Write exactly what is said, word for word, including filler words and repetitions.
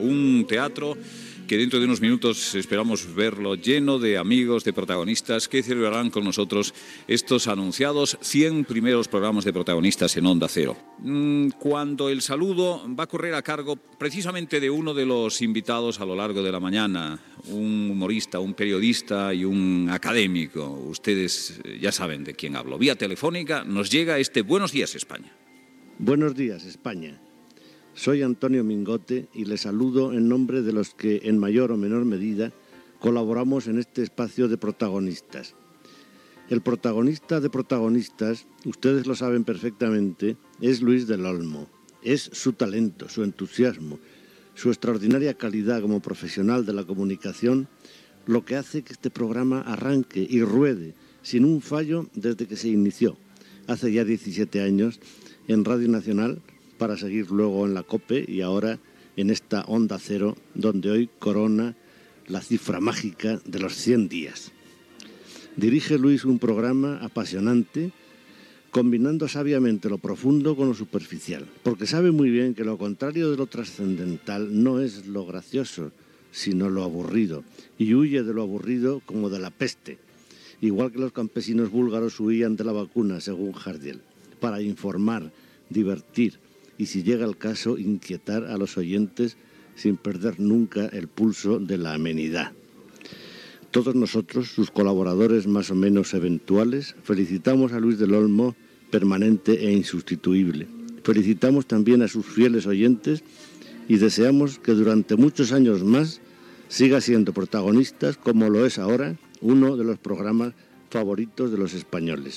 Un teatro que dentro de unos minutos esperamos verlo lleno de amigos, de protagonistas que celebrarán con nosotros estos anunciados cien primeros programas de protagonistas en Onda Cero. Cuando el saludo va a correr a cargo precisamente de uno de los invitados a lo largo de la mañana, un humorista, un periodista y un académico. Ustedes ya saben de quién hablo. Vía telefónica nos llega este Buenos Días, España. Buenos días, España. Soy Antonio Mingote y les saludo en nombre de los que, en mayor o menor medida, colaboramos en este espacio de protagonistas. El protagonista de protagonistas, ustedes lo saben perfectamente, es Luis del Olmo. Es su talento, su entusiasmo, su extraordinaria calidad como profesional de la comunicación lo que hace que este programa arranque y ruede sin un fallo desde que se inició, hace ya diecisiete años, en Radio Nacional, para seguir luego en la COPE y ahora en esta Onda Cero, donde hoy corona la cifra mágica de los cien días. Dirige Luis un programa apasionante, combinando sabiamente lo profundo con lo superficial, porque sabe muy bien que lo contrario de lo trascendental no es lo gracioso, sino lo aburrido, y huye de lo aburrido como de la peste, igual que los campesinos búlgaros huían de la vacuna, según Jardiel, para informar, divertir, y si llega el caso, inquietar a los oyentes sin perder nunca el pulso de la amenidad. Todos nosotros, sus colaboradores más o menos eventuales, felicitamos a Luis del Olmo, permanente e insustituible. Felicitamos también a sus fieles oyentes y deseamos que durante muchos años más siga siendo protagonistas, como lo es ahora, uno de los programas favoritos de los españoles.